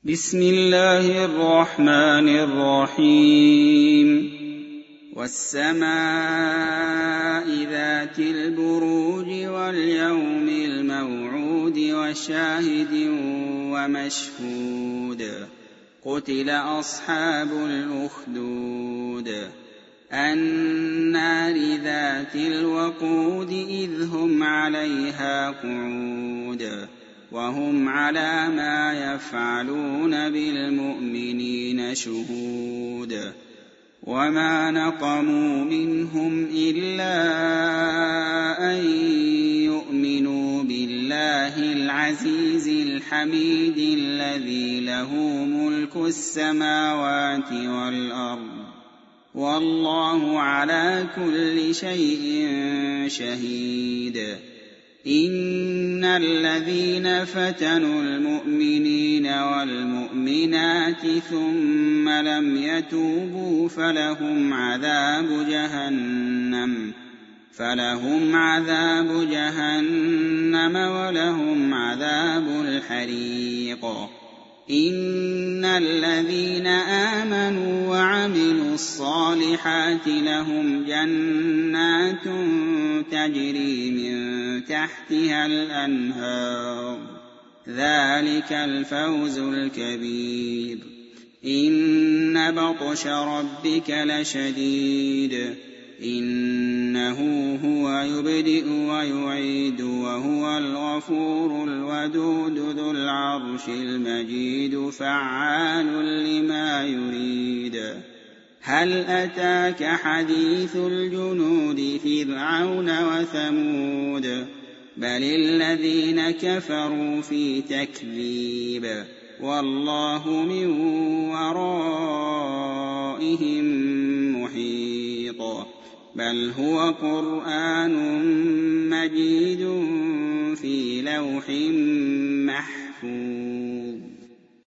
بسم الله الرحمن الرحيم والسماء ذات البروج واليوم الموعود وشاهد ومشهود قتل أصحاب الأخدود النار ذات الوقود إذ هم عليها قعود وهم على ما يفعلون بالمؤمنين شهود وما نقموا منهم إلا أن يؤمنوا بالله العزيز الحميد الذي له ملك السماوات والأرض والله على كل شيء شهيد إن الذين فتنوا المؤمنين والمؤمنات ثم لم يتوبوا فلهم عذاب جهنم ولهم عذاب الحريق إن الذين آمنوا وعملوا الصالحات لهم جنات تجري من تحتها الأنهار ذلك الفوز الكبير إن بطش ربك لشديد إنه هو يبدئ ويعيد وهو الغفور الودود ذو العرش المجيد فعال لما يريد هل أتاك حديث الجنود فرعون وثمود بل الذين كفروا في تكذيب والله من ورائهم محيط بل هو قرآن مجيد في لوح محفوظ.